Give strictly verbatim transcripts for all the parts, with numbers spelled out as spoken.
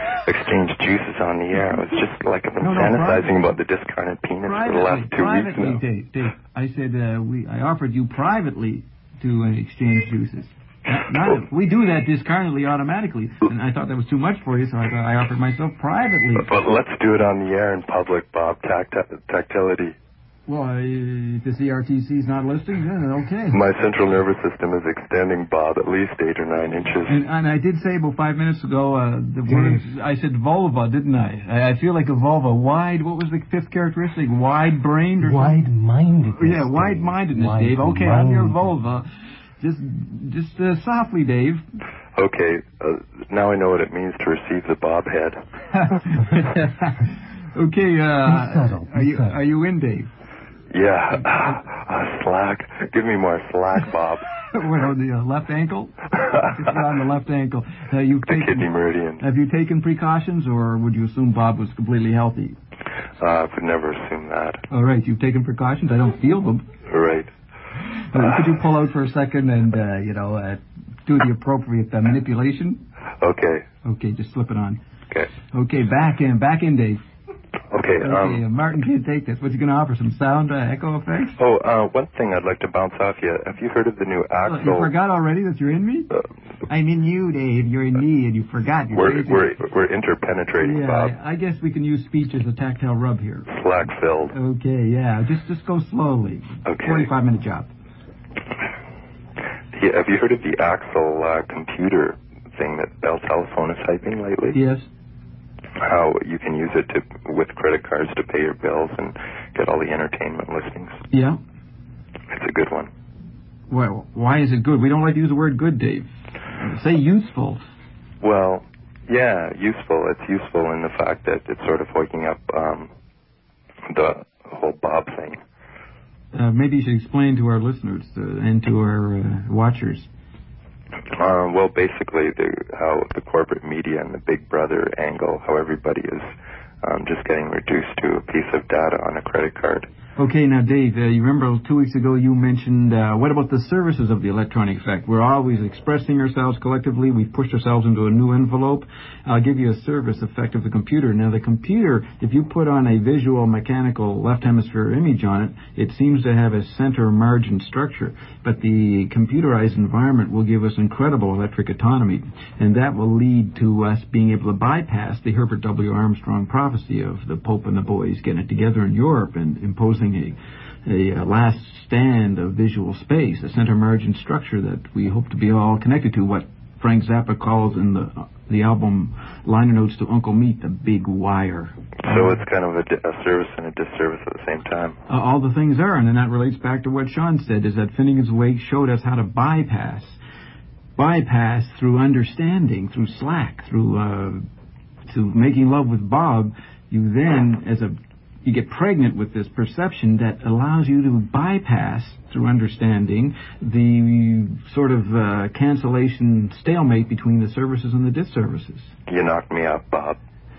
exchange juices on the air. I was just like I've been no, no, fantasizing privately. about the discarnate penis privately, for the last two privately, weeks now. Dave, Dave, I said uh, we. I offered you privately to uh, exchange juices. Not, not oh. We do that discarnately automatically, and I thought that was too much for you, so I thought I offered myself privately. But let's do it on the air in public, Bob. Tact- tactility. Well, uh, if the C R T C is not listening, then okay. My central nervous system is extending, Bob, at least eight or nine inches. And, and I did say about five minutes ago, uh, the words, I said vulva, didn't I? I? I feel like a vulva. Wide, what was the fifth characteristic? Wide-brained or Wide-mindedness. something? Yeah, wide-mindedness, Wide Dave. Okay, I'm your vulva. Just just uh, softly, Dave. Okay, uh, now I know what it means to receive the bob head. Okay, uh, subtle, are you are you in, Dave? Yeah, uh, slack. Give me more slack, Bob. What, on the uh, left ankle? Just on the left ankle. Uh, you've the taken, kidney meridian. Have you taken precautions, or would you assume Bob was completely healthy? Uh, I would never assume that. All right, you've taken precautions. I don't feel them. Right. Uh, could you pull out for a second and, uh, you know, uh, do the appropriate uh, manipulation? Okay. Okay, just slip it on. Okay. Okay, back in, back in, Dave. Okay, okay um... Uh, Martin can't take this. What's he going to offer? Some sound uh, echo effects? Oh, uh, one thing I'd like to bounce off you. Have you heard of the new Axel... Oh, you forgot already that you're in me? Uh, I'm in you, Dave. You're in me, and you forgot. You're we're, we're, we're interpenetrating, yeah, Bob. I, I guess we can use speech as a tactile rub here. Slack-filled. Okay, yeah. Just, just go slowly. Okay. forty-five minute job. Yeah, have you heard of the Axel uh, computer thing that Bell Telephone is hyping lately? Yes. How you can use it to with credit cards to pay your bills and get all the entertainment listings. Yeah. It's a good one. Well, why is it good? We don't like to use the word good, Dave. Say useful. Well, yeah, useful. It's useful in the fact that it's sort of waking up um, the whole Bob thing. Uh, maybe you should explain to our listeners uh, and to our uh, watchers. Uh, well, basically, the, how the corporate media and the Big Brother angle, how everybody is um, just getting reduced to a piece of data on a credit card. Okay, now, Dave, uh, you remember two weeks ago you mentioned, uh, what about the services of the electronic effect? We're always expressing ourselves collectively. We've pushed ourselves into a new envelope. I'll give you a service effect of the computer. Now, the computer, if you put on a visual mechanical left hemisphere image on it, it seems to have a center margin structure. But the computerized environment will give us incredible electric autonomy, and that will lead to us being able to bypass the Herbert W. Armstrong prophecy of the Pope and the boys getting it together in Europe and imposing A, a last stand of visual space, a center margin structure that we hope to be all connected to, what Frank Zappa calls in the the album liner notes to Uncle Meat, the big wire. So it's kind of a, di- a service and a disservice at the same time. Uh, all the things are, and then that relates back to what Sean said, is that Finnegan's Wake showed us how to bypass, bypass through understanding, through slack, through uh, through making love with Bob. You then, as a You get pregnant with this perception that allows you to bypass, through understanding, the sort of uh, cancellation stalemate between the services and the disservices. You knocked me up, Bob.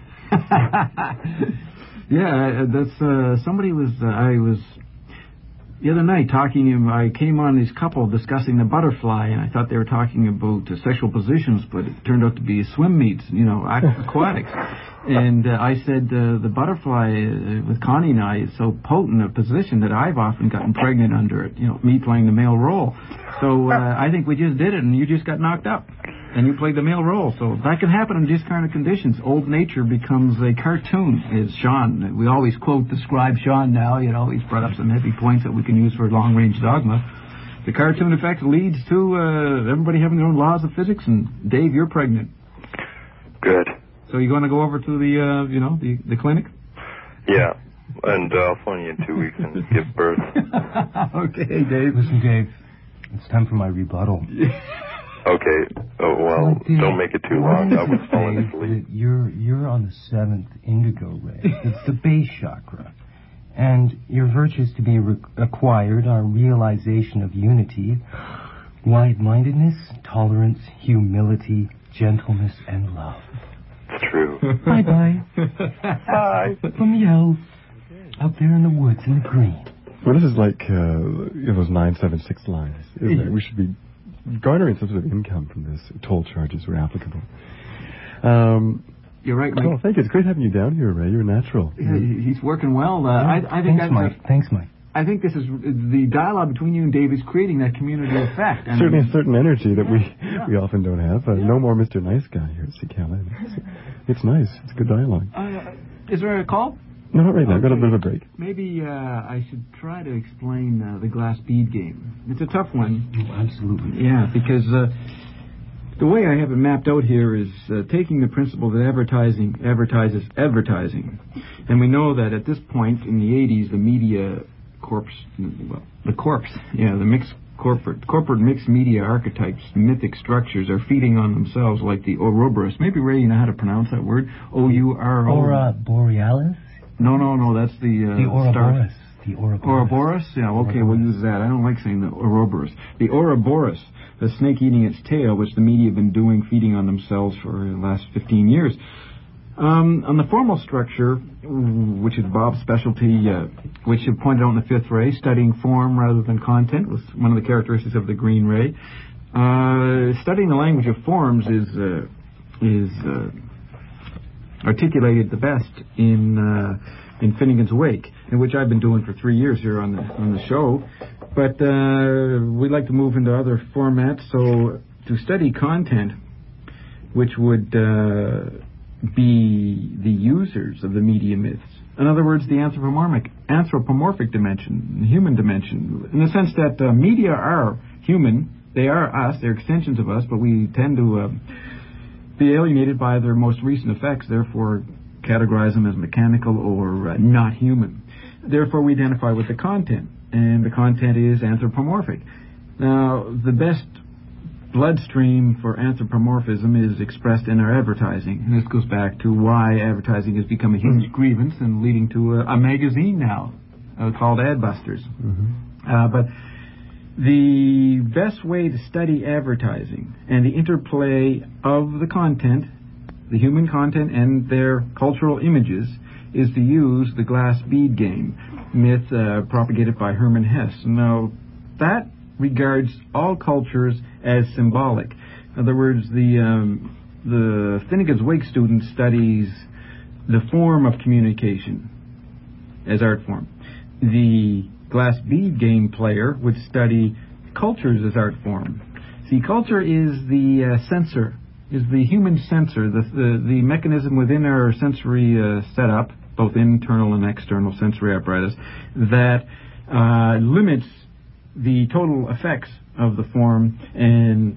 Yeah, that's, uh, somebody was, uh, I was, the other night talking, I came on this couple discussing the butterfly, and I thought they were talking about uh, sexual positions, but it turned out to be swim meets, you know, aquatics. And uh, I said uh, the butterfly uh, with Connie and I is so potent a position that I've often gotten pregnant under it, you know, me playing the male role. So uh, I think we just did it, and you just got knocked up, and you played the male role. So that can happen in these kind of conditions. Old nature becomes a cartoon, is Sean. We always quote the scribe Sean now, you know, he's brought up some heavy points that we can use for long-range dogma. The cartoon effect leads to uh, everybody having their own laws of physics, and Dave, you're pregnant. Good. So you going to go over to the, uh, you know, the, the clinic? Yeah, and uh, I'll phone you in two weeks and give birth. Okay, Dave. Listen, Dave, it's time for my rebuttal. Okay. Oh, well, well Dave, don't make it too long. I was falling asleep. You're, you're on the seventh indigo ray. It's the base chakra. And your virtues to be re- acquired are realization of unity, wide-mindedness, tolerance, humility, gentleness, and love. It's true. Bye-bye. Bye. From the elves, out there in the woods in the green. Well, this is like uh, you know, those nine seven six lines, isn't it? We should be garnering some sort of income from this. Toll charges were applicable. Um, You're right, Mike. Oh, thank you. It's great having you down here, Ray. You're natural. Yeah, he's working well. Uh, I, I think Thanks, Mike. A, Thanks, Mike. I think this is the dialogue between you and Dave is creating that community effect. And certainly a certain energy that yeah, we yeah. we often don't have. Uh, yeah. No more Mister Nice Guy here at C C A L. It's, it's nice. It's good dialogue. Uh, is there a call? No, not right now. Okay. I've got a bit of a break. Maybe uh, I should try to explain uh, the glass bead game. It's a tough one. Oh, absolutely. Yeah, because uh, the way I have it mapped out here is uh, taking the principle that advertising advertises advertising. And we know that at this point in the eighties, the media corpse, well, the corpse, yeah, the mixed corporate, corporate mixed media archetypes, mythic structures are feeding on themselves like the Ouroboros. Maybe, Ray, you know how to pronounce that word? O U R O. Aura Borealis? No, no, no, that's the... Uh, The Ouroboros. Star. The Ouroboros. Ouroboros? Yeah, okay, Ouroboros. we'll use that. I don't like saying the Ouroboros. The Ouroboros, the snake eating its tail, which the media have been doing, feeding on themselves for the last fifteen years. Um, on the formal structure, which is Bob's specialty, uh, which you pointed out in the fifth ray, studying form rather than content was one of the characteristics of the green ray. Uh, studying the language of forms is uh, is uh, articulated the best in uh, in Finnegan's Wake, in which I've been doing for three years here on the on the show. But uh, we'd like to move into other formats. So to study content, which would uh, be the users of the media myths. In other words, the anthropomorphic anthropomorphic dimension, the human dimension, in the sense that uh, media are human. They are us. They're extensions of us, but we tend to uh, be alienated by their most recent effects, therefore categorize them as mechanical or uh, not human. Therefore, we identify with the content, and the content is anthropomorphic. Now, the best bloodstream for anthropomorphism is expressed in our advertising. And this goes back to why advertising has become a huge grievance and leading to a, a magazine now uh, called Adbusters. Mm-hmm. Uh, but the best way to study advertising and the interplay of the content, the human content and their cultural images, is to use the glass bead game myth uh, propagated by Hermann Hesse. Now, that regards all cultures as symbolic. In other words, the um, the Finnegan's Wake student studies the form of communication as art form. The glass bead game player would study cultures as art form. See, culture is the uh, sensor, is the human sensor, the, the, the mechanism within our sensory uh, setup, both internal and external sensory apparatus, that uh, limits the total effects of the form and,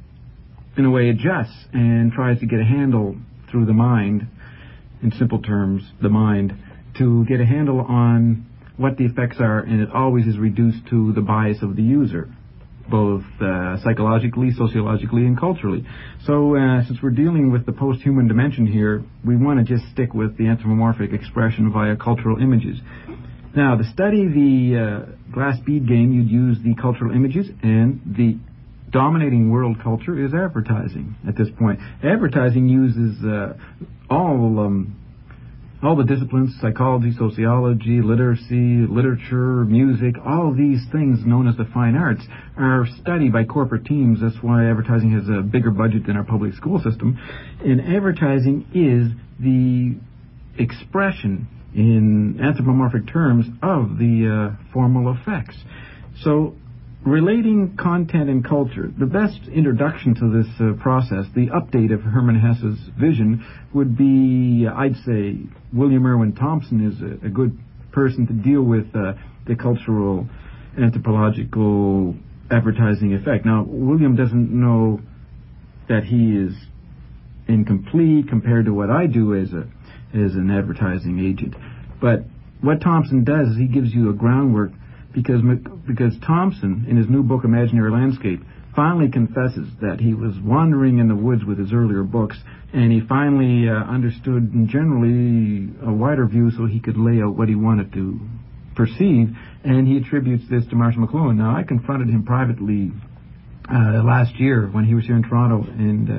in a way, adjusts and tries to get a handle through the mind, in simple terms, the mind, to get a handle on what the effects are, and it always is reduced to the bias of the user, both uh, psychologically, sociologically, and culturally. So uh, since we're dealing with the post-human dimension here, we want to just stick with the anthropomorphic expression via cultural images. Now, to study the uh, glass bead game, you'd use the cultural images, and the dominating world culture is advertising at this point. Advertising uses uh, all um, all the disciplines, psychology, sociology, literacy, literature, music, all these things known as the fine arts are studied by corporate teams. That's why advertising has a bigger budget than our public school system. And advertising is the expression in anthropomorphic terms of the uh, formal effects. So, relating content and culture, the best introduction to this uh, process, the update of Hermann Hesse's vision, would be, I'd say, William Irwin Thompson is a, a good person to deal with uh, the cultural anthropological advertising effect. Now, William doesn't know that he is incomplete compared to what I do as a as an advertising agent. But what Thompson does is he gives you a groundwork, because because Thompson, in his new book, Imaginary Landscape, finally confesses that he was wandering in the woods with his earlier books, and he finally uh, understood in generally a wider view so he could lay out what he wanted to perceive, and he attributes this to Marshall McLuhan. Now, I confronted him privately uh, last year when he was here in Toronto, and uh,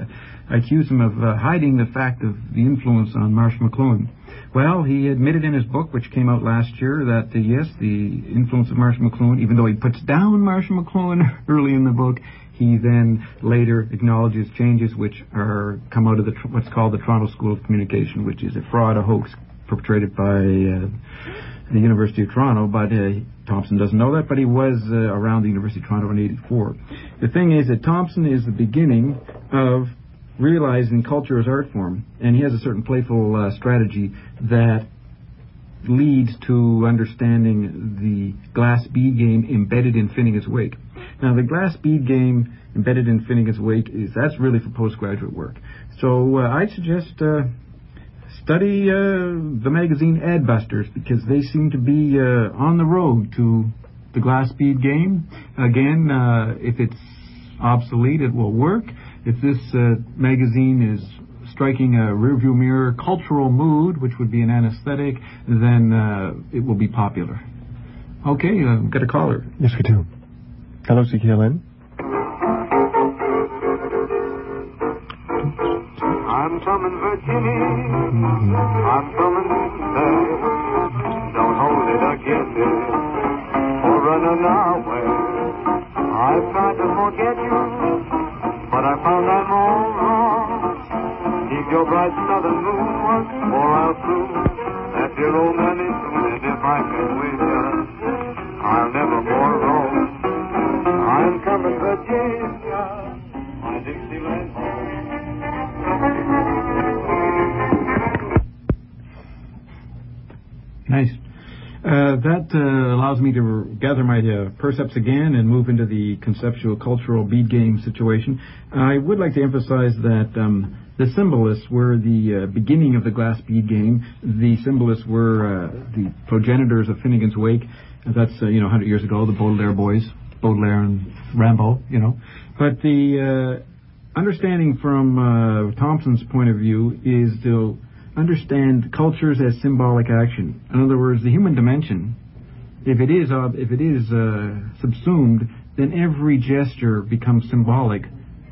I accused him of uh, hiding the fact of the influence on Marshall McLuhan. Well, he admitted in his book, which came out last year, that uh, yes, the influence of Marshall McLuhan, even though he puts down Marshall McLuhan early in the book, he then later acknowledges changes which are come out of the what's called the Toronto School of Communication, which is a fraud, a hoax perpetrated by uh, the University of Toronto. But uh, Thompson doesn't know that, but he was uh, around the University of Toronto in eighty-four. The thing is that Thompson is the beginning of realizing culture as art form, and he has a certain playful uh, strategy that leads to understanding the glass bead game embedded in Finnegan's Wake. Now, the glass bead game embedded in Finnegan's Wake is that's really for postgraduate work. So uh, I'd suggest uh, study uh, the magazine Adbusters, because they seem to be uh, on the road to the glass bead game. Again, uh, if it's obsolete, it will work. If this uh, magazine is striking a rearview mirror cultural mood, which would be an anesthetic, then uh, it will be popular. Okay, uh, got a caller. Yes, we do. Hello, C K L N. I'm coming, Virginie. I'm coming back. Don't hold it against me or running away. I've tried to forget you, but I found I'm all wrong. Keep your bright southern moon once more I'll soon. That dear old man is soon, and if I can wait you, I'll never more roam. I'm coming, Virginia, my Dixieland home. Nice. Uh, that uh, allows me to r- gather my uh, percepts again and move into the conceptual cultural bead game situation. I would like to emphasize that um, the symbolists were the uh, beginning of the glass bead game. The symbolists were uh, the progenitors of Finnegan's Wake. That's, uh, you know, one hundred years ago, the Baudelaire boys, Baudelaire and Rimbaud, you know. But the uh, understanding from uh, Thompson's point of view is to understand cultures as symbolic action. In other words, the human dimension, if it is uh, if it is uh, subsumed, then every gesture becomes symbolic,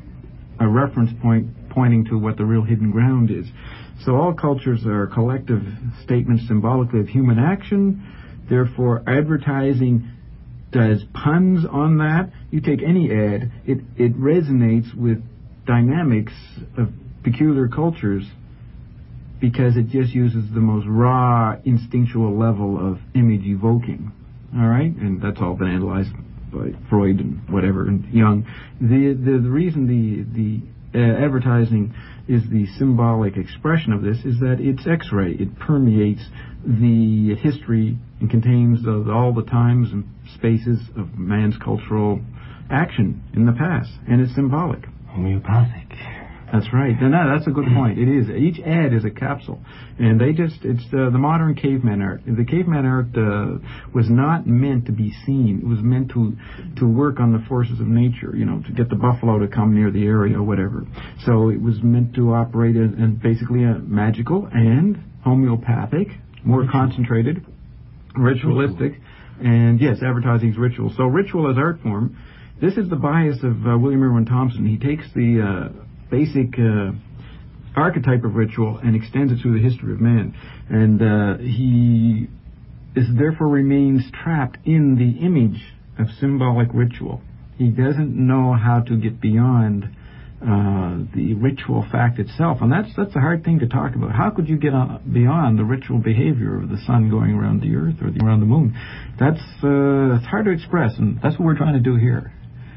a reference point pointing to what the real hidden ground is. So all cultures are collective statements symbolically of human action. Therefore, advertising does puns on that. You take any ad, it, it resonates with dynamics of peculiar cultures, because it just uses the most raw, instinctual level of image evoking. All right? And that's all been analyzed by Freud and whatever, and Jung. The the, the reason the, the uh, advertising is the symbolic expression of this is that it's X-ray. It permeates the history and contains the, all the times and spaces of man's cultural action in the past. And it's symbolic. Homeopathic. That's right. No, no, that's a good point. It is. Each ad is a capsule. And they just, it's uh, the modern caveman art. The caveman art uh, was not meant to be seen. It was meant to to work on the forces of nature, you know, to get the buffalo to come near the area or whatever. So it was meant to operate as, as basically a magical and homeopathic, more ritual. Concentrated, ritualistic. Ritual. And yes, advertising is ritual. So ritual as art form, this is the bias of uh, William Irwin Thompson. He takes the Uh, basic uh, archetype of ritual and extends it through the history of man. And uh, he is therefore remains trapped in the image of symbolic ritual. He doesn't know how to get beyond uh, the ritual fact itself. And that's that's a hard thing to talk about. How could you get on, beyond the ritual behavior of the sun going around the earth or the, around the moon? That's, uh, that's hard to express, and that's what we're trying to do here.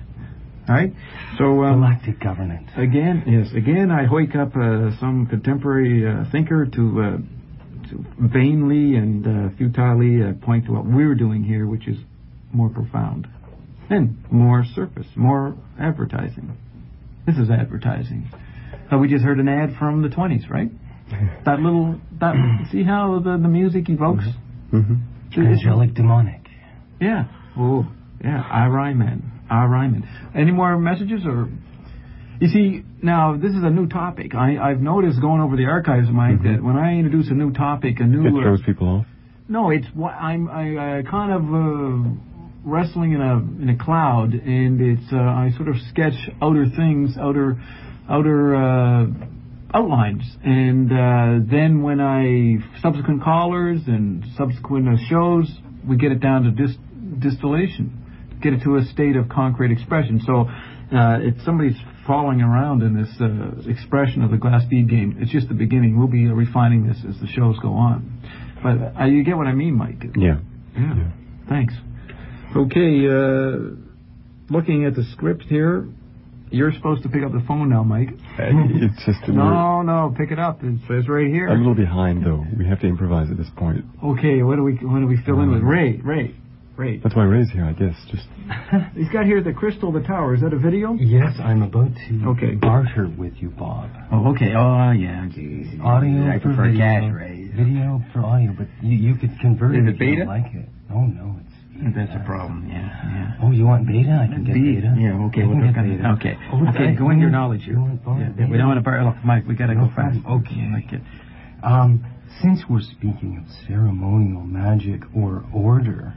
All right, so um, galactic governance. Again, yes. Again, I wake up uh, some contemporary uh, thinker to, uh, to vainly and uh, futilely uh, point to what we're doing here, which is more profound and more surface, more advertising. This is advertising. Uh, we just heard an ad from the twenties, right? That little, that see how the the music evokes. Mm-hmm. Angelic, demonic. Yeah. Oh, yeah. I rhyme, man. Ah, Ryman. Any more messages? Or you see, now this is a new topic. I, I've noticed going over the archives, Mike, mm-hmm. that when I introduce a new topic, a new it throws uh, people off. No, it's what I'm I, I kind of uh, wrestling in a in a cloud, and it's uh, I sort of sketch outer things, outer outer uh, outlines. And uh, then when I, subsequent callers and subsequent uh, shows, we get it down to dis- distillation, get it to a state of concrete expression. So uh, if somebody's falling around in this uh, expression of the glass bead game, it's just the beginning. We'll be uh, refining this as the shows go on. But uh, you get what I mean, Mike? Yeah. Yeah. yeah. Thanks. Okay, uh, looking at the script here, you're supposed to pick up the phone now, Mike. Uh, it's just... No, no, pick it up. It says right here. I'm a little behind, though. We have to improvise at this point. Okay, what do we what do we fill in with? Ray, Ray, Ray. That's why Ray's here, I guess. Just. He's got here the Crystal, the Tower. Is that a video? Yes, I'm about to okay. barter with you, Bob. Oh, okay. Oh, yeah. Geez. Audio I for prefer video. cash, Ray. Video for audio, but you, you could convert Is it it if beta? you don't like it. Oh, no, it's... That's a problem, yeah, yeah. Oh, you want beta? I can get B- beta. Yeah, okay. I We'll can get get beta. Okay, Oh, okay, I- go into your knowledge here. You want bar- Yeah, beta? we don't want to bar... Look, Mike, we got to No go fast. problem. Okay. Like it. Um, since we're speaking of ceremonial magic or order...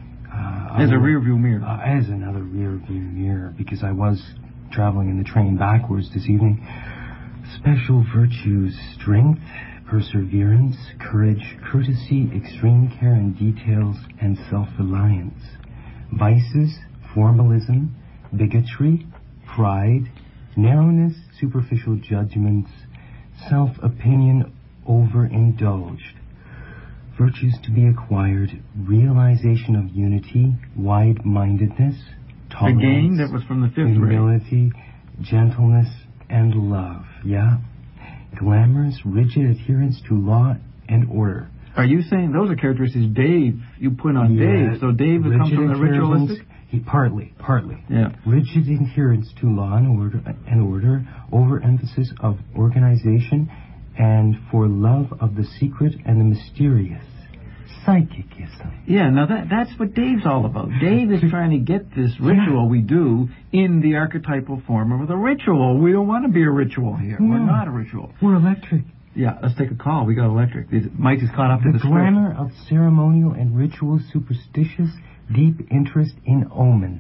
Uh, As I a will- rear view mirror. Uh, as another rear view mirror, because I was traveling in the train backwards this evening. Special virtues, strength, perseverance, courage, courtesy, extreme care in details, and self-reliance. Vices, formalism, bigotry, pride, narrowness, superficial judgments, self-opinion overindulged. Virtues to be acquired, realization of unity, wide-mindedness, tolerance, Again, that was from the fifth grade. humility, gentleness, and love. Yeah? Glamorous, rigid adherence to law and order. Are you saying those are characteristics Dave, you put on Yeah, Dave? So Dave rigid comes from the adherence- ritualistic? He, partly, partly. Yeah. Rigid adherence to law and order, and order, overemphasis of organization, and for love of the secret and the mysterious. Psychicism. Yeah, now that that's what Dave's all about. Dave is trying to get this ritual we do in the archetypal form of the ritual. We don't want to be a ritual here. No. We're not a ritual. We're electric. Yeah, let's take a call. We got electric. Mike is caught up to The the script. glamour of ceremonial and ritual superstitious, deep interest in omens.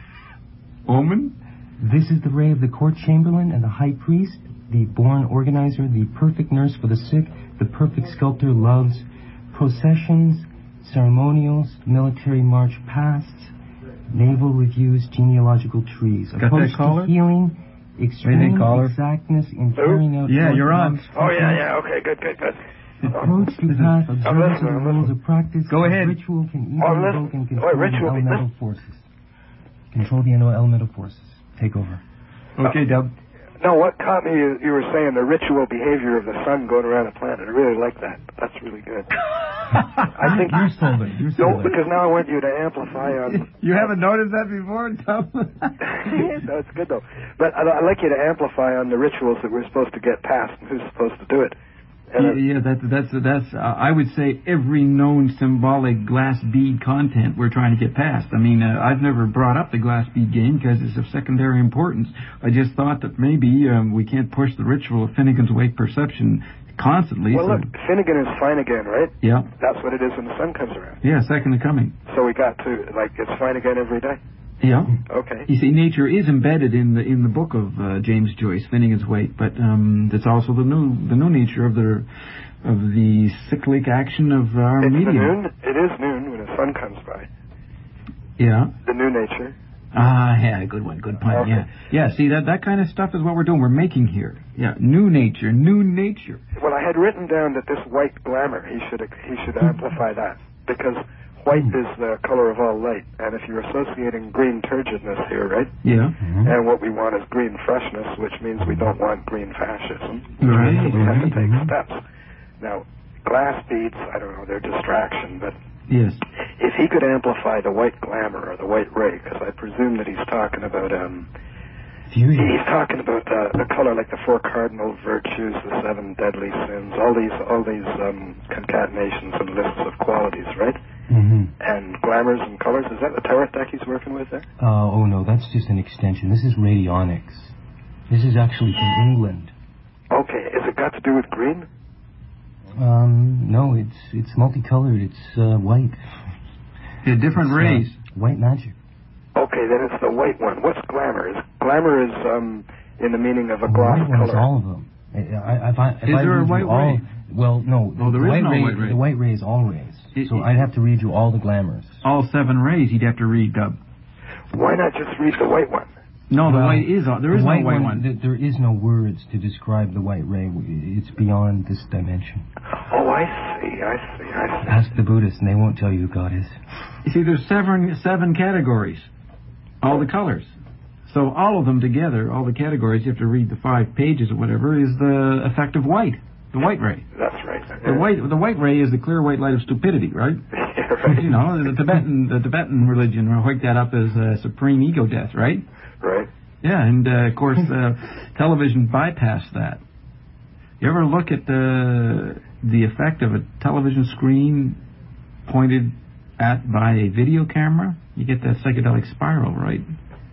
Omen? This is the ray of the court chamberlain and the high priest, the born organizer, the perfect nurse for the sick, the perfect sculptor loves processions, ceremonials, military march pasts, naval reviews, genealogical trees. Got that Opposed caller? to healing, extreme caller? exactness in carrying out... Yeah, you're on. Oh, yeah, yeah, okay, good, good, good. Approach to pass observance of listening, the I'm rules listening. of practice. Go ahead. Ritual can even Oh, invoke listen. and control Wait, ritual, the elemental listen. forces. Control the elemental forces. Take over. Okay, Deb. No, what caught me, you, you were saying the ritual behavior of the sun going around a planet. I really like that. That's really good. I think You're sold it. You're no, sold it. because now I want you to amplify on. You haven't noticed that before, Tom? No, it's good though. But I'd, I'd like you to amplify on the rituals that we're supposed to get past and who's supposed to do it. And Yeah, uh, yeah, that, that's that's. Uh, I would say every known symbolic glass bead content we're trying to get past. I mean, uh, I've never brought up the glass bead game because it's of secondary importance. I just thought that maybe um, we can't push the ritual of Finnegan's Wake perception constantly. well, so, look, Finnegan is fine again, right? yeah, That's what it is when the sun comes around. yeah, second to coming. So we got to like it's fine again every day. Yeah. Okay. You see, nature is embedded in the in the book of uh, James Joyce, Finnegan's Wake, but um, it's also the new the new nature of the of the cyclic action of our It's the medium. noon. It is noon when the sun comes by. Yeah. The new nature. Ah, yeah, good one, good pun. Okay. Yeah, yeah. See, that that kind of stuff is what we're doing. We're making here. Yeah, new nature, new nature. Well, I had written down that this white glamour, he should he should amplify that because white is the color of all light, and if you're associating green turgidness here, right? Yeah. And what we want is green freshness, which means we don't want green fascism. Right, So we have to right, take mhm. steps. Now, glass beads, I don't know, they're distraction, but Yes. if he could amplify the white glamour or the white ray, because I presume that he's talking about um. Fusion. He's talking about uh, the color, like the four cardinal virtues, the seven deadly sins, all these, all these um, concatenations and lists of qualities, right? Mm-hmm. And glamours and colors. Is that the tarot deck he's working with there? Uh, oh, no, that's just an extension. This is radionics. This is actually from England. Okay, has it got to do with green? Um, no, it's it's multicolored. It's uh, white. Yeah, different It's, uh, rays. white magic. Okay, then it's the white one. What's glamour? Is glamour is um, in the meaning of a The gloss white one is color. all of them. I, I, if I, if Is I there a read white you all, ray? Well, no. Oh, there the is white no ray, white ray. The white ray is all rays. It- so it- I'd have to read you all the glamours. All seven rays you'd have to read, Dub. Why not just read the white one? No, the Well, white is on. There is the no white one. th- there is no words to describe the white ray. It's beyond this dimension. Oh, I see, I see, I see. Ask the Buddhists, and they won't tell you who God is. You see, there's seven seven categories, all the colors. So all of them together, all the categories, you have to read the five pages or whatever, is the effect of white, the white ray. That's right. The white the white ray is the clear white light of stupidity, right? Yeah, right. You know, the Tibetan the Tibetan religion hoiked that up as uh, supreme ego death, right? Right. Yeah, and uh, of course, uh, television bypassed that. You ever look at the the effect of a television screen pointed at by a video camera? You get that psychedelic spiral, right?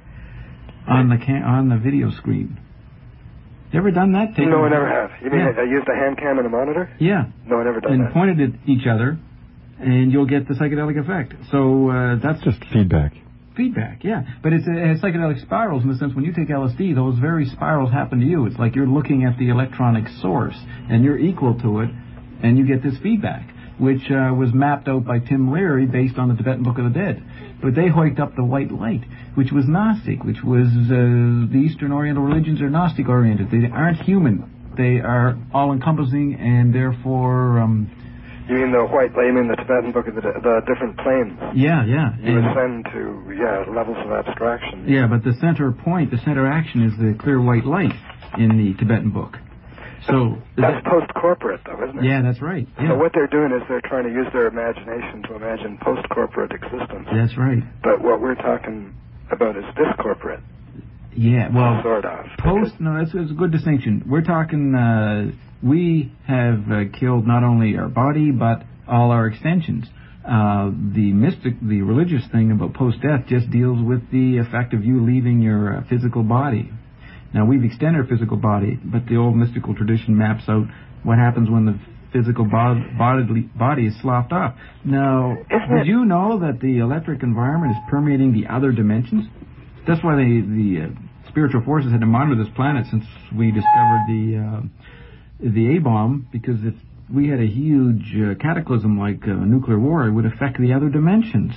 On the ca- on the video screen. You ever done that? Taken No, I never have. You mean Yeah. I used a hand cam and a monitor? Yeah. No, I never done And that. pointed at each other, and you'll get the psychedelic effect. So uh, that's Just feedback. feedback, yeah. But it's, uh, it's psychedelic spirals in the sense when you take L S D, those very spirals happen to you. It's like you're looking at the electronic source, and you're equal to it, and you get this feedback, which uh, was mapped out by Tim Leary based on the Tibetan Book of the Dead. But they hoiked up the white light, which was Gnostic, which was uh, the Eastern Oriental religions are Gnostic-oriented. They aren't human. They are all-encompassing, and therefore... Um, You mean the white, you mean the Tibetan Book of the, the different planes? yeah, yeah. You And- ascend to, yeah, levels of abstraction. Yeah, but the center point, the center action is the clear white light in the Tibetan book. So That's post-corporate, though, isn't it? yeah, that's right. Yeah. So what they're doing is they're trying to use their imagination to imagine post-corporate existence. That's right. But what we're talking about is discorporate, Yeah, well, sort of. post. No, that's, that's a good distinction. We're talking. Uh, we have uh, killed not only our body but all our extensions. Uh, the mystic, the religious thing about post-death just deals with the effect of you leaving your uh, physical body. Now, we've extended our physical body, but the old mystical tradition maps out what happens when the physical bod- bodily body is sloughed off. Now, Isn't did it- you know that the electric environment is permeating the other dimensions? That's why they, the uh, spiritual forces had to monitor this planet since we discovered the uh, the A-bomb, because if we had a huge uh, cataclysm like a nuclear war, it would affect the other dimensions.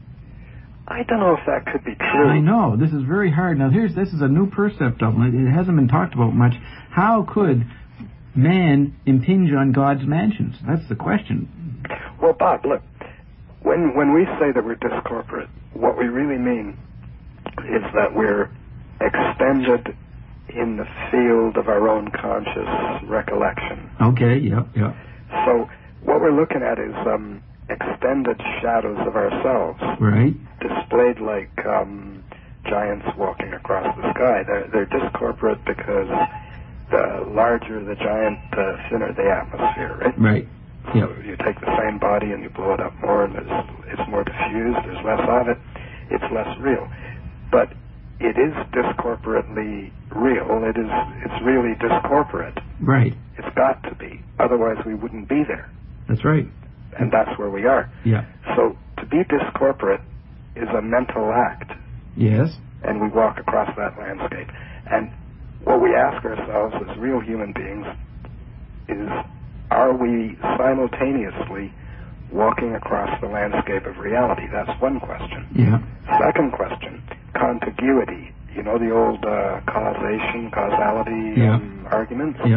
I don't know if that could be true. I know. This is very hard. Now, here's this is a new percept of it. It hasn't been talked about much. How could man impinge on God's mansions? That's the question. Well, Bob, look, when when we say that we're discorporate, what we really mean is that we're extended in the field of our own conscious recollection. Okay, yep, yep. So what we're looking at is um, extended shadows of ourselves, Right. displayed like um, giants walking across the sky. They're, they're discorporate because the larger the giant, the thinner the atmosphere, right? Right. So Yep. you take the same body and you blow it up more, and there's, it's more diffused, there's less of it, it's less real. But it is discorporately real. It is, it's really discorporate. Right. It's got to be. Otherwise we wouldn't be there. That's right. And that's where we are. Yeah. So to be discorporate is a mental act, Yes. and we walk across that landscape. And what we ask ourselves as real human beings is, are we simultaneously walking across the landscape of reality? That's one question. Yeah. Second question, contiguity. You know the old uh, causation, causality Yeah. um, arguments? Yeah.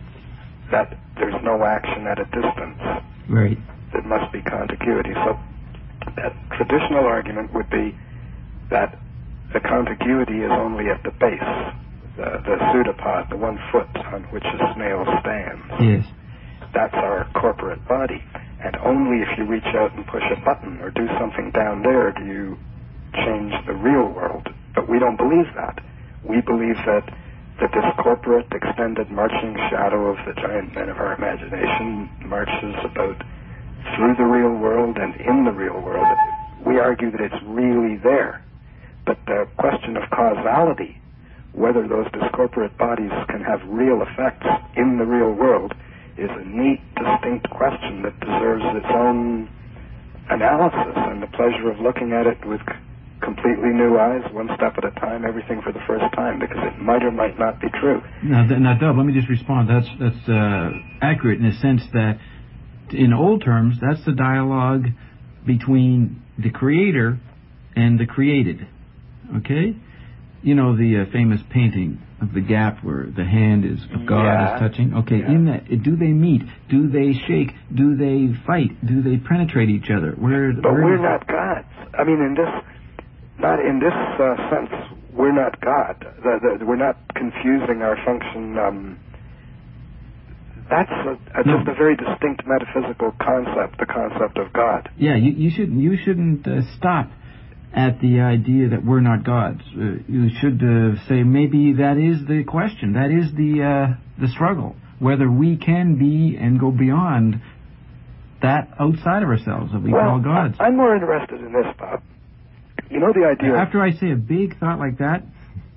That there's no action at a distance. Right. There must be contiguity. So that traditional argument would be that the contiguity is only at the base, the, the pseudopod, the one foot on which a snail stands. Yes. That's our corporate body. And only if you reach out and push a button or do something down there do you change the real world. But we don't believe that. We believe that that this corporate extended marching shadow of the giant men of our imagination marches about through the real world and in the real world. We argue that it's really there. But the question of causality, whether those discorporate bodies can have real effects in the real world, is a neat, distinct question that deserves its own analysis and the pleasure of looking at it with completely new eyes, one step at a time, everything for the first time, because it might or might not be true. Now, th- now Dub, let me just respond. That's that's uh, accurate in the sense that, in old terms, that's the dialogue between the creator and the created. Okay? You know the uh, famous painting of the gap where the hand is of God yeah. is touching. Okay, yeah. in that, do they meet? Do they shake? Do they fight? Do they penetrate each other? Where? But where we're does... not gods. I mean, in this, not in this uh, sense, we're not God. The, the, we're not confusing our function. Um, that's a, a, no. just a very distinct metaphysical concept, the concept of God. Yeah, you, you shouldn't. You shouldn't uh, stop at the idea that we're not gods. Uh, you should uh, say maybe that is the question. That is the uh, the struggle. Whether we can be and go beyond that outside of ourselves that we well, call gods. I'm more interested in this, Bob. You know the idea... After I say a big thought like that,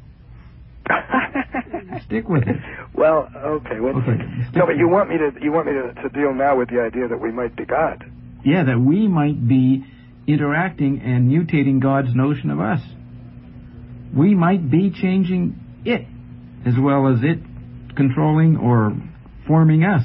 stick with it. Well, okay, wait okay, a second. No, but you want me to you want me to, to deal now with the idea that we might be God. Yeah, that we might be interacting and mutating God's notion of us. We might be changing it as well as it controlling or forming us.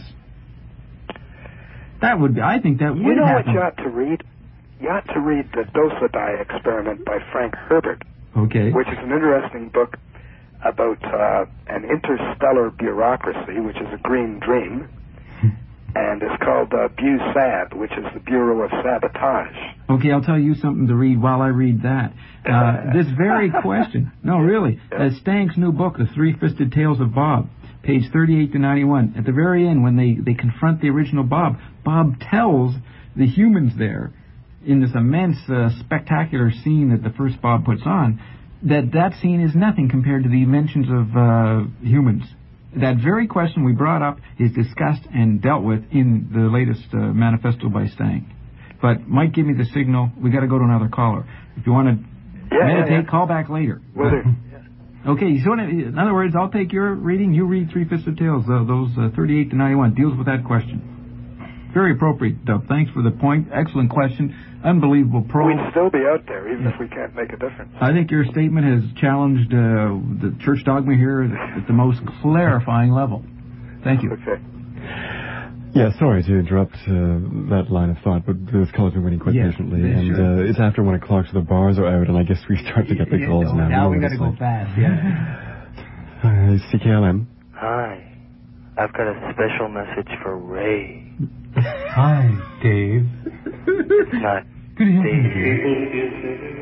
That would be, I think that would You know happen. what you ought to read? You ought to read The Dosadai Experiment by Frank Herbert, okay. which is an interesting book about uh, an interstellar bureaucracy, which is a green dream, and it's called uh, BuSab, which is the Bureau of Sabotage. Okay, I'll tell you something to read while I read that. Uh, this very question, no, really, uh, Stank's new book, The Three-Fisted Tales of Bob, page thirty-eight to ninety-one. At the very end, when they, they confront the original Bob, Bob tells the humans there, in this immense, uh, spectacular scene that the first Bob puts on, that that scene is nothing compared to the inventions of uh, humans. That very question we brought up is discussed and dealt with in the latest uh, manifesto by Stank. But Mike, give me the signal. We got to go to another caller. If you want to yeah, meditate, yeah, yeah. call back later. Whether, okay, so in other words, I'll take your reading. You read Three-Fisted Tales, uh, those uh, thirty-eight to ninety-one. Deals with that question. Very appropriate, Dub. Thanks for the point. Excellent question. Unbelievable probe. We'd still be out there, even if we can't make a difference. I think your statement has challenged uh, the church dogma here at the most clarifying level. Thank you. Okay. Yeah, sorry to interrupt uh, that line of thought, but this call's been waiting quite yeah, patiently, yeah, and sure. uh, it's after one o'clock, so the bars are out, and I guess we start to get the calls yeah, now. Now you know we got to go like. fast, yeah. Uh, C K L M. Hi, I've got a special message for Ray. Hi, Dave. It's not Good evening. Dave.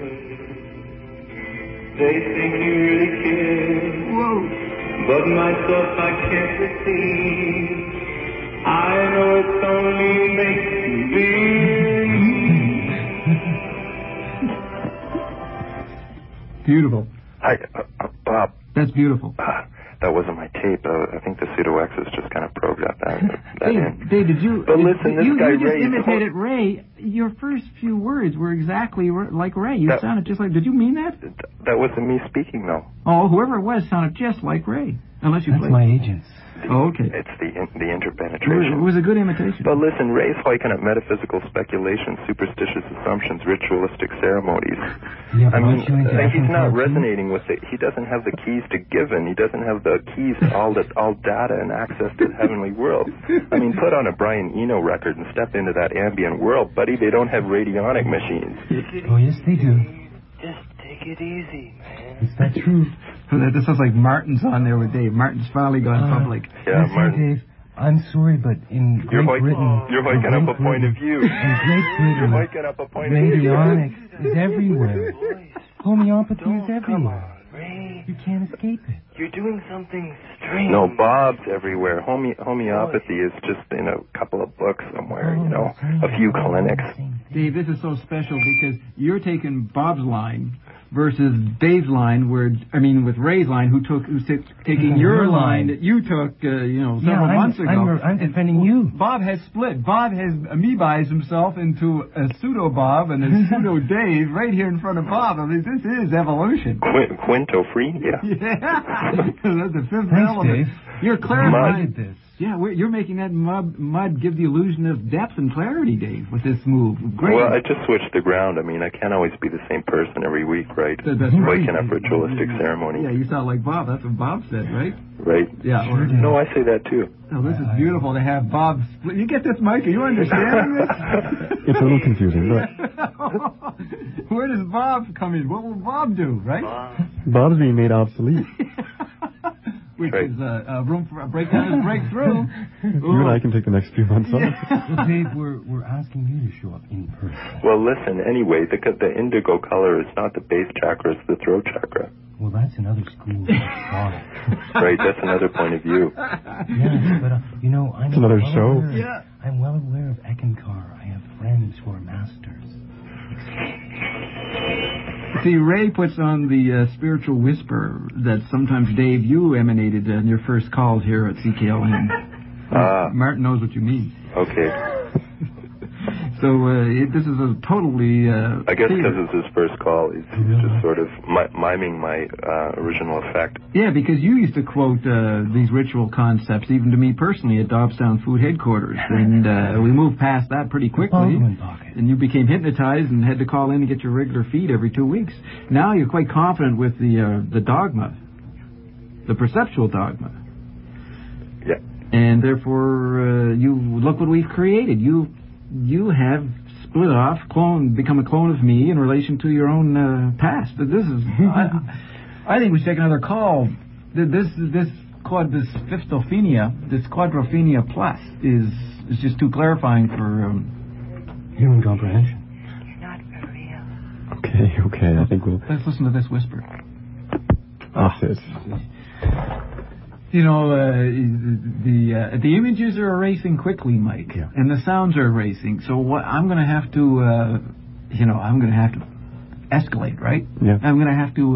They think you really care. Whoa. But myself I can't receive. I know it's only make believe. Beautiful. Hi, uh, uh, Bob. That's beautiful. Uh, that wasn't my tape. Uh, I think the pseudo X's just kind of probed that, that, that Dave, in. Dave, did you... But did, listen, this you, guy you just Ray... imitated Ray. Your first few words were exactly like Ray. You that, sounded just like... Did you mean that? That wasn't me speaking, though. Oh, whoever it was sounded just like Ray. Unless you That's played... my agents. Oh, okay. It's the in, the It interpenetration. was a good imitation. But listen, Ray's hoiking at metaphysical speculation, superstitious assumptions, ritualistic ceremonies. Yeah, but I mean, aren't you into uh, he's F M not L too? resonating with it. He doesn't have the keys to given. He doesn't have the keys to all the all data and access to the heavenly world. I mean, put on a Brian Eno record and step into that ambient world, buddy. They don't have radionic machines. Oh, yes, they do. Just take it easy, man. Is that true? That sounds like Martin's on there with Dave. Martin's finally gone Uh, public. Yeah, Listen, Martin. Dave, I'm sorry, but in You're Great hoik- Britain... you're in hoiking up Great a point of Britain- view. In Great You're Britain, hoiking up a point of view. radionics is everywhere. Homeopathy Don't, is come everywhere. on, Ray. You can't escape it. You're doing something strange. No, Bob's everywhere. Home- homeopathy is just in a couple of books somewhere, you know, a few clinics. Dave, this is so special because you're taking Bob's line versus Dave's line, where I mean, with Ray's line, who took who's t- taking your line that you took, uh, you know, several yeah, I'm, months ago. I'm, I'm defending you. Bob has split. Bob has amoebized himself into a pseudo Bob and a pseudo Dave right here in front of Bob. I mean, this is evolution. Qu- Quintophrenia. Yeah, that's the fifth Thanks, element. Dave. You're clarifying. Did this. Yeah, we're, you're making that mud, mud give the illusion of depth and clarity, Dave, with this move. Great. Well, I just switched the ground. I mean, I can't always be the same person every week, right? That, that's right. Waking up ritualistic ceremony. Yeah, you sound like Bob. That's what Bob said, right? Right. Yeah. Or, no, I say that too. Oh, this is beautiful to have Bob. Split. You get this, Mike? Are you understanding this? It's a little confusing, but where does Bob come in? What will Bob do, right? Bob's being made obsolete. Which right. is uh, a room for a breakdown is breakthrough. You and I can take the next few months off. Well, Dave, we're, we're asking you to show up in person. Well, listen, anyway, the, the indigo color is not the base chakra, it's the throat chakra. Well, that's another school of thought. Right, that's another point of view. Yes, but, uh, you know, I'm It's another well show. Aware, Yeah. I'm well aware of Ekankar. I have friends who are masters. See, Ray puts on the uh, spiritual whisper that sometimes, Dave, you emanated in your first calls here at C K L N. Ah. Martin knows what you mean. Okay. So uh, it, this is a totally... Uh, I guess theater. because it's his first call, he's, he's just sort of mi- miming my uh, original effect. Yeah, because you used to quote uh, these ritual concepts, even to me personally, at Dobstown Food Headquarters. And uh, we moved past that pretty quickly. And you became hypnotized and had to call in and get your regular feed every two weeks. Now you're quite confident with the uh, the dogma, the perceptual dogma. Yeah. And therefore, uh, you look what we've created. You you have split off, clone, become a clone of me in relation to your own uh, past. This is, I, I think we should take another call. This this quad this fiftophenia, this quadrophenia plus is is just too clarifying for um, human comprehension. You're not for real. Okay, okay, I think we'll... Let's listen to this whisper. That's it. You know, uh, the uh, the images are erasing quickly, Mike, yeah. and the sounds are erasing. So what I'm going to have to, uh, you know, I'm going to have to escalate, right? Yeah. I'm going to have to.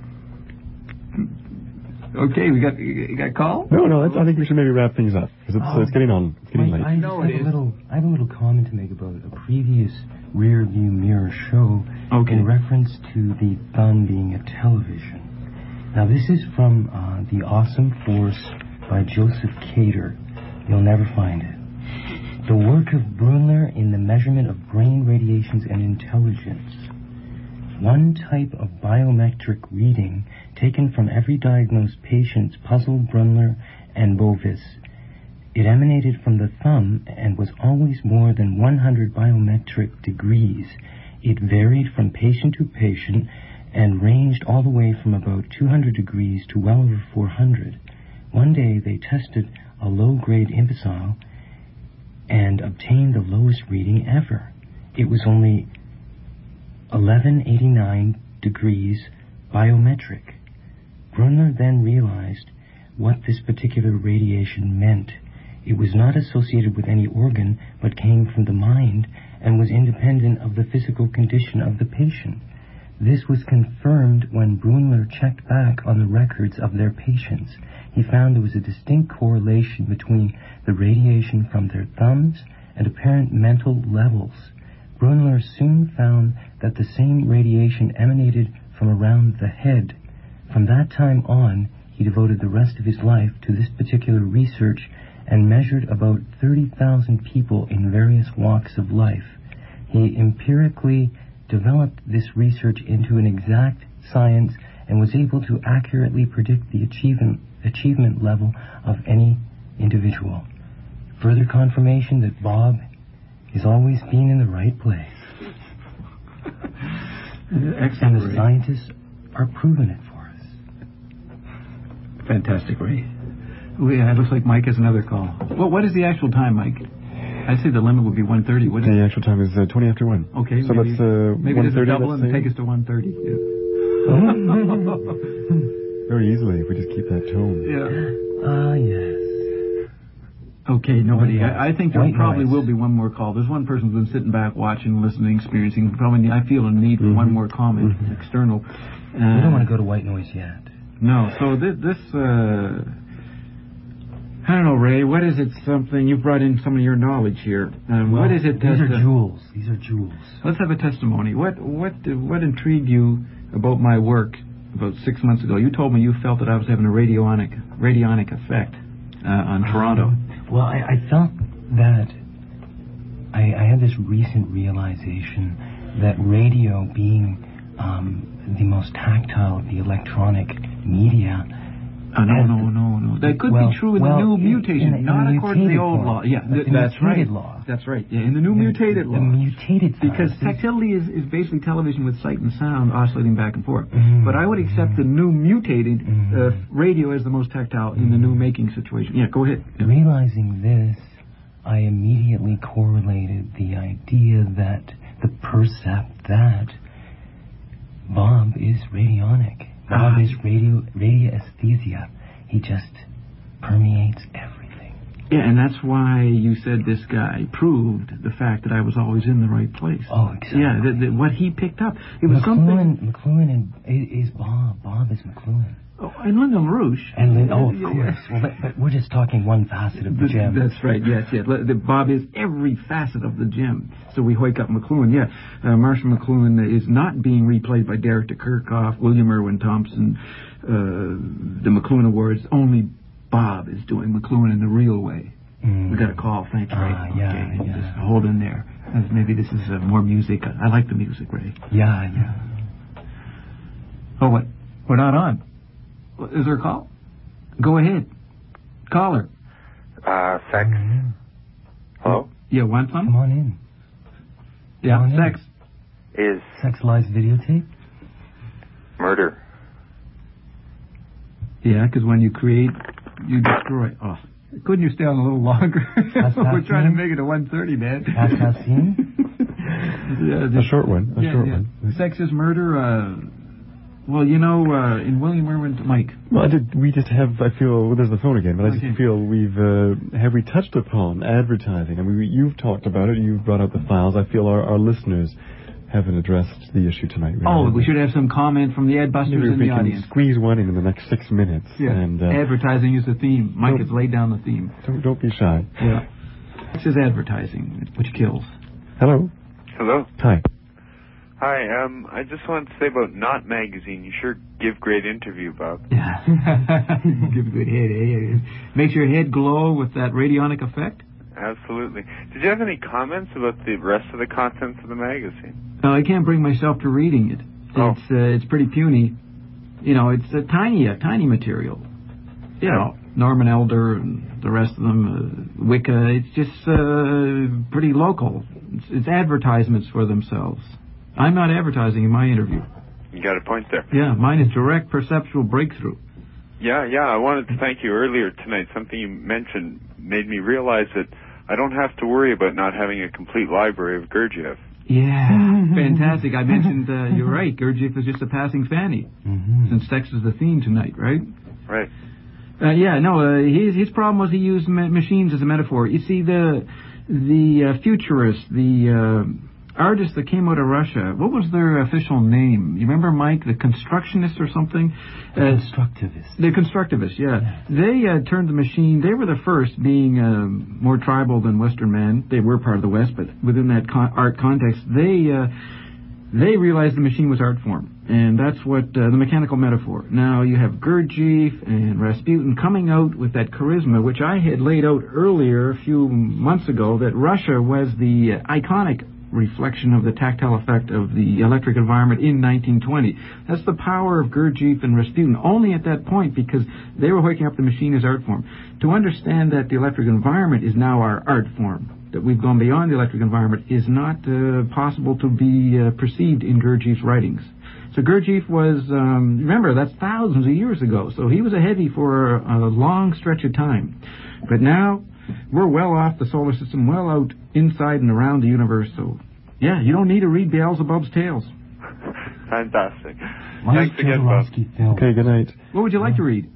Uh, okay, we got you got a call? No, no, I think we should maybe wrap things up because it's, Oh, it's getting on. It's getting Mike, late. I know have it a is. little. I have a little comment to make about a previous rear view mirror show Okay. in reference to the thumb being a television. Now, this is from uh, The Awesome Force by Joseph Cater. You'll never find it. The work of Brunner in the measurement of brain radiations and intelligence. One type of biometric reading taken from every diagnosed patient's puzzled Brunner and Bovis. It emanated from the thumb and was always more than one hundred biometric degrees. It varied from patient to patient and ranged all the way from about two hundred degrees to well over four hundred. One day they tested a low-grade imbecile and obtained the lowest reading ever. It was only eleven eighty-nine degrees biometric. Brunner then realized what this particular radiation meant. It was not associated with any organ, but came from the mind and was independent of the physical condition of the patient. This was confirmed when Brunner checked back on the records of their patients. He found there was a distinct correlation between the radiation from their thumbs and apparent mental levels. Brunner soon found that the same radiation emanated from around the head. From that time on, he devoted the rest of his life to this particular research and measured about thirty thousand people in various walks of life. He empirically developed this research into an exact science and was able to accurately predict the achievement, achievement level of any individual. Further confirmation that Bob has always been in the right place. Excellent. And the scientists are proving it for us. Fantastic, Ray. We, uh, it looks like Mike has another call. Well, what is the actual time, Mike? I'd say the limit would be one thirty, wouldn't it? The actual time is uh, twenty after one. Okay, so maybe, let's uh, maybe just double let's and say. take us to one thirty. Yeah. Very easily if we just keep that tone. Yeah. Ah, yes. Okay, nobody. White I, I think there noise. probably White will noise. be one more call. There's one person who's been sitting back, watching, listening, experiencing. Probably, I feel a need for Mm-hmm. one more comment, Mm-hmm. external. Uh, We don't want to go to white noise yet. No. So this, this uh, I don't know, Ray. What is it? Something you've brought in some of your knowledge here. Um, Well, what is it? These that, are uh, jewels. These are jewels. Let's have a testimony. What what what intrigued you about my work about six months ago? You told me you felt that I was having a radionic radionic effect uh, on Toronto. Well, I, I felt that I, I had this recent realization that radio being um, the most tactile of the electronic media. Uh, no, no, no, no. That could well, be true in well, the new in, mutation, in the, in not the according to the old form. law. Yeah, But th- the that's mutated right. law. That's right. Yeah, in the new the, mutated the, law. The mutated because science tactility is, is basically television with sight and sound oscillating back and forth. Mm-hmm. But I would accept the new mutated Mm-hmm. uh, radio as the most tactile in the new making situation. Yeah, go ahead. Yeah. Realizing this, I immediately correlated the idea that the percept that Bob is radionic. Bob Ah. is radio radioesthesia. He just permeates everything. Yeah, and that's why you said this guy proved the fact that I was always in the right place. Oh, exactly. Yeah, the, the, what he picked up. It was McLuhan, something... McLuhan and, is Bob. Bob is McLuhan. Oh, and Linda LaRouche. And Lin, oh, of Yeah, course. Well, but, but we're just talking one facet of the gem. That's right, yes, yes. The, Bob is every facet of the gem. So we hoik up McLuhan. Yeah, uh, Marshall McLuhan is not being replayed by Derek DeKirchhoff, William Irwin Thompson, uh, the McLuhan Awards. Only Bob is doing McLuhan in the real way. Mm. We got a call. Thanks, Ray. Ah, yeah, okay, yeah. just hold in there. Uh, Maybe this is uh, more music. I like the music, Ray. Yeah, yeah. Oh, what? We're not on. Is there a call? Go ahead. Caller. Uh, sex. Mm. Hello? Yeah, want some? Come on in. Yeah, Come on in. sex. Is Sex Lies videotape? murder. Yeah, because when you create, you destroy. Oh, couldn't you stay on a little longer? We're trying to make it to one thirty, man. Assassin? Yeah, A short one. A yeah, short yeah. one. Sex is murder. Uh, well, you know, uh, in William Irwin, Mike. Well, I did, we just have, I feel, well, there's the phone again, but I just Okay. feel we've, uh, have we touched upon advertising? I mean, we, you've talked about it, you've brought up the files. I feel our, our listeners haven't addressed the issue tonight. Really. Oh, we should have some comment from the ad busters Maybe if in we the can audience. squeeze one in in the next six minutes. Yeah. And, uh, Advertising is the theme. Mike Don't- has laid down the theme. don't, don't be shy. Yeah. This is advertising, which kills. Hello. Hello? Hi. Hi, um, I just wanted to say about Not Magazine. You sure give great interview, Bob. Yeah. Give a good head, eh? Makes your head glow with that radionic effect. Absolutely. Did you have any comments about the rest of the contents of the magazine? Uh, I can't bring myself to reading it. Oh. It's uh, it's pretty puny. You know, it's a tiny, a tiny material. You know, Norman Elder and the rest of them, uh, Wicca. It's just uh, pretty local. It's, it's advertisements for themselves. I'm not advertising in my interview. You got a point there. Yeah, mine is direct perceptual breakthrough. Yeah, yeah, I wanted to thank you earlier tonight. Something you mentioned made me realize that I don't have to worry about not having a complete library of Gurdjieff. Yeah, fantastic. I mentioned, uh, you're right, Gurdjieff is just a passing fanny, Mm-hmm. since sex is the theme tonight, right? Right. Uh, yeah, no, uh, his, his problem was he used ma- machines as a metaphor. You see, the the uh, futurists, the uh, artists that came out of Russia, what was their official name? You remember, Mike? The constructionists or something? Uh, Constructivist. The constructivists, yeah. They uh, turned the machine, they were the first, being uh, more tribal than Western man. They were part of the West, but within that con- art context, they uh, they realized the machine was art form. And that's what, uh, the mechanical metaphor. Now you have Gurdjieff and Rasputin coming out with that charisma, which I had laid out earlier a few months ago, that Russia was the iconic reflection of the tactile effect of the electric environment in nineteen twenty. That's the power of Gurdjieff and Rasputin, only at that point, because they were waking up the machine as art form. To understand that the electric environment is now our art form, that we've gone beyond the electric environment, is not uh, possible to be uh, perceived in Gurdjieff's writings. So Gurdjieff was, um, remember, that's thousands of years ago, so he was a heavy for a long stretch of time. But now, we're well off the solar system, well out inside and around the universe, so, yeah, you don't need to read Beelzebub's tales. Fantastic. Mike Thanks again, Bob. Jodorowsky film. Okay, good night. What would you like to read?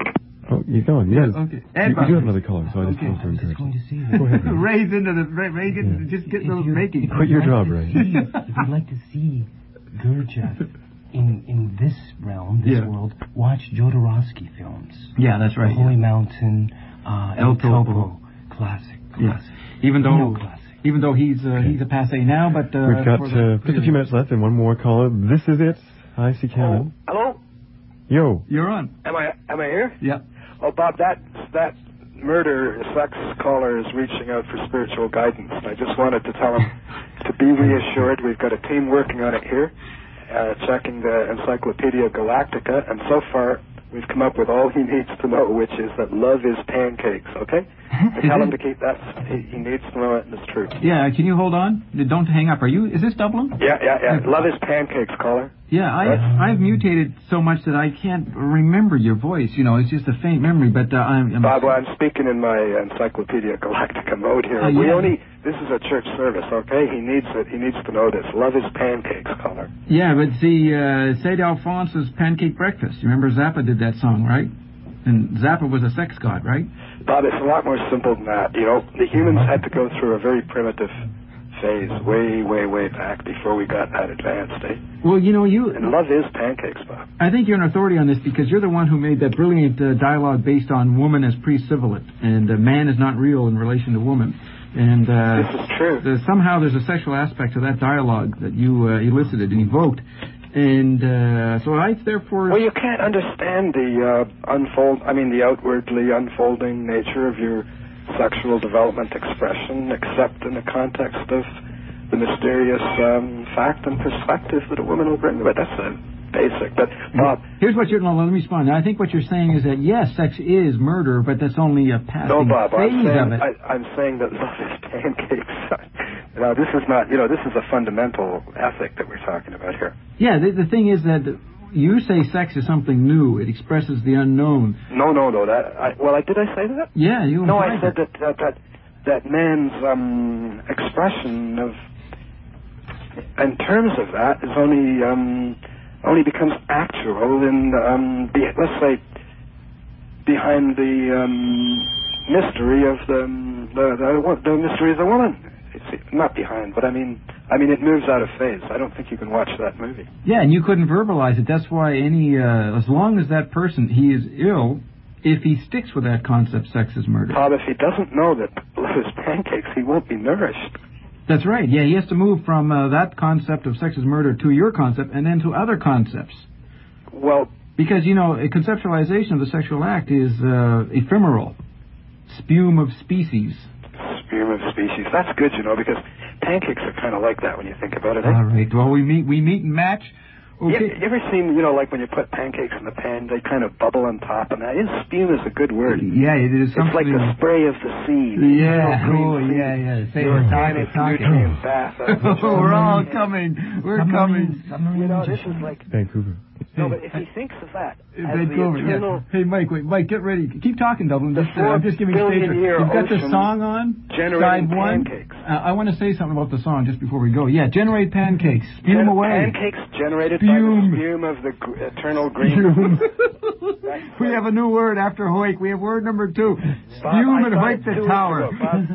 Oh, you're going. Yes. Okay. You, you do have another caller, so I just Okay. want to I was just encourage going you. to say that. Go ahead. Ray. Ray's into the, Ray, Ray get, Yeah. just get If those you- making. if Quit you'd your job, like to Ray. see- If you'd like to see Gurdjieff in, in this realm, this Yeah. world, watch Jodorowsky films. Yeah, that's right. Holy Mountain, uh, El El Topo. Topo. Classic, Yeah. classic. Even though, Neoclassic. even though he's uh, he's a passe now, but uh, We've got for the- uh, just a few minutes left and one more caller. This is it. Hi, C. Cannon. Hello? Yo. You're on. Am I am I here? Yeah. Oh, Bob, that that Murder, sex caller is reaching out for spiritual guidance. And I just wanted to tell him to be reassured. We've got a team working on it here, uh, checking the Encyclopedia Galactica, and so far we've come up with all he needs to know, which is that love is pancakes, okay? I tell him to keep that. He, he needs to know it, and it's true. Yeah, can you hold on? Don't hang up. Are you, is this Dublin? Yeah, yeah, yeah. Love is pancakes, caller. Yeah, I, I've mutated so much that I can't remember your voice. You know, it's just a faint memory, but uh, I'm... I'm Bob, well, I'm speaking in my Encyclopedia Galactica mode here. Uh, yeah. We only... This is a church service, okay? He needs it. He needs to know this. Love is pancakes, caller. Yeah, but see, uh, Saint Alphonse's Pancake Breakfast. You remember Zappa did that song, right? And Zappa was a sex god, right? Bob, it's a lot more simple than that. You know, the humans had to go through a very primitive phase way, way, way back before we got that advanced, eh? Well, you know, you... And love is pancakes, Bob. I think you're an authority on this because you're the one who made that brilliant uh, dialogue based on woman as pre-civilate, and uh, man is not real in relation to woman. And uh, this is true. The, somehow there's a sexual aspect to that dialogue that you uh, elicited and evoked. And uh, so I, therefore... Well, you can't understand the uh, unfold... I mean, the outwardly unfolding nature of your sexual development expression, except in the context of the mysterious um, fact and perspective that a woman will bring to it. That's a basic. But, Bob... Here's what you're... No, let me respond. I think what you're saying is that, yes, sex is murder, but that's only a passing no, Bob, phase I'm saying, of it. I, I'm saying that love is pancakes. Now, this is not... You know, this is a fundamental ethic that we're talking about here. Yeah, the, the thing is that... You say sex is something new. It expresses the unknown. No, no, no. That I, well, I, did I say that? Yeah, you. No, I said that that that, that man's um, expression of, in terms of that, is only um, only becomes actual in um, be, let's say behind the um, mystery of the the, the the mystery of the woman. It's not behind, but I mean, I mean, it moves out of phase. I don't think you can watch that movie. Yeah, and you couldn't verbalize it. That's why any, uh, as long as that person, he is ill, if he sticks with that concept, sex is murder. Bob, if he doesn't know that love is pancakes, he won't be nourished. That's right. Yeah, he has to move from uh, that concept of sex is murder to your concept, and then to other concepts. Well, because you know, a conceptualization of the sexual act is uh, ephemeral, spume of species. Spume of species. That's good, you know, because pancakes are kind of like that when you think about it. Eh? All right. Well, we meet, we meet and match. Okay. You, you ever seen, you know, like when you put pancakes in the pan, they kind of bubble on top, and that is spume is a good word. Yeah, it is. It's like the spray of the sea. Yeah. Oh, yeah, yeah. Say organic nutrient bath. Oh, we're all coming. We're coming. You know, this is like Vancouver. No, but if he thinks of that as Vancouver, the eternal... Yeah. Hey, Mike, wait, Mike, get ready. Keep talking, Dublin. The Just, uh, I'm just giving stage. You've got the song on? Generating side one. pancakes. Uh, I want to say something about the song just before we go. Yeah, generate pancakes. Spume Gen- away. Pancakes generated Spume. by the spume of the gr- eternal green. We have a new word after Hoik. We have word number two. Spume and Hoik the tower.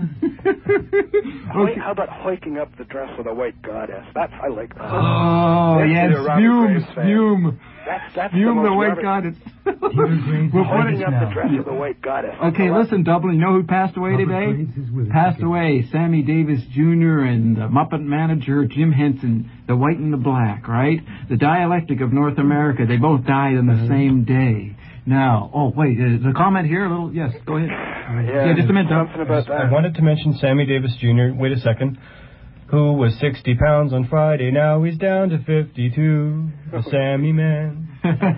Okay. How about hoiking up the dress of the white goddess? That's, I like that. Oh, yes, spume, spume. That's, that's spume the, the white Robert, goddess. We're hoiking up the dress of the white goddess. Okay, listen, Dublin, you know who passed away today? Passed away, Sammy Davis Junior and the Muppet manager Jim Henson, the white and the black, right? The dialectic of North America. They both died on the same day. Now, oh, wait, there's a comment here? A little, yes, go ahead. Yeah, yeah just a minute, something about that. I wanted to mention Sammy Davis Junior Wait a second. Who was sixty pounds on Friday, now he's down to fifty-two. The Sammy man.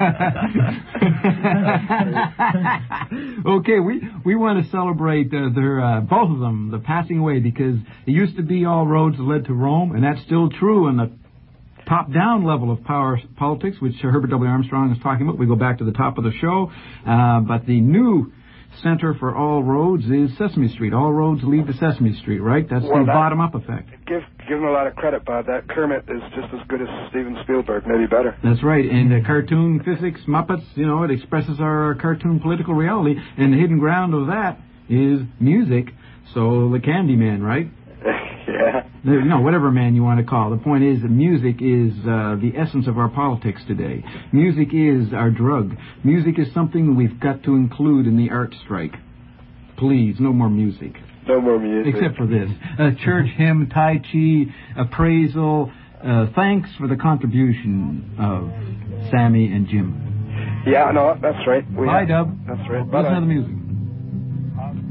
Okay, we, we want to celebrate uh, their uh, both of them, the passing away, because it used to be all roads led to Rome, and that's still true in the top-down level of power politics, which Herbert W. Armstrong is talking about. We go back to the top of the show, uh, but the new center for all roads is Sesame Street. All roads lead to Sesame Street, right? That's well, the that, bottom-up effect. Give give him a lot of credit, Bob. That Kermit is just as good as Steven Spielberg, maybe better. That's right. And uh, cartoon physics, Muppets, you know, it expresses our cartoon political reality. And the hidden ground of that is music. So the Candyman, right? Yeah. You know, whatever man you want to call. The point is that music is uh, the essence of our politics today. Music is our drug. Music is something we've got to include in the art strike. Please, no more music. No more music. Except for this. Uh, church hymn, Tai Chi, appraisal. Uh, thanks for the contribution of Sammy and Jim. Yeah, no, that's right. We Bye, have, Dub. That's right. Listen to the music.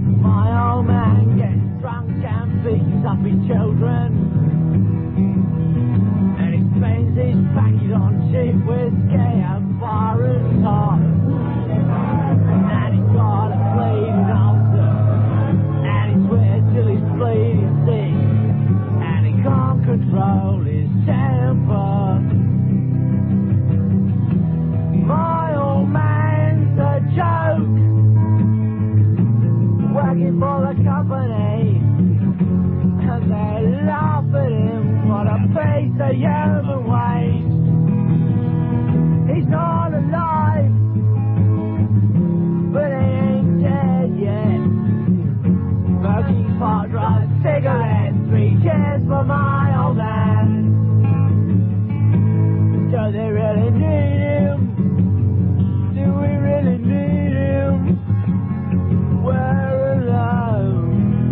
My old man gets drunk and beats up his children, and he spends his package on cheap whiskey and bar and top. And he's got a bleeding ulcer, and he swears till he's bleeding sick, and he can't control his temper. My old man's a joke, working for the company, and they laugh at him. What a piece of human waste. He's not alive, but he ain't dead yet. Smoking pot, dry cigarettes, three cheers for my old man. Do they really need him? Do we really need him? We're alone.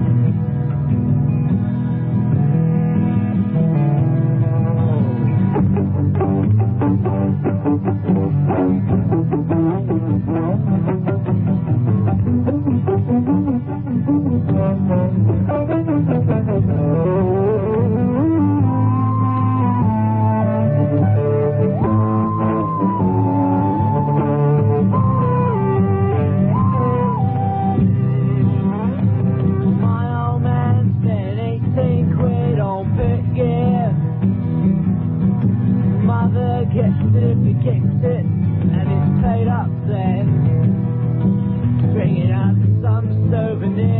Gets it if he kicks it, and it's paid up then. Bringing up some souvenir.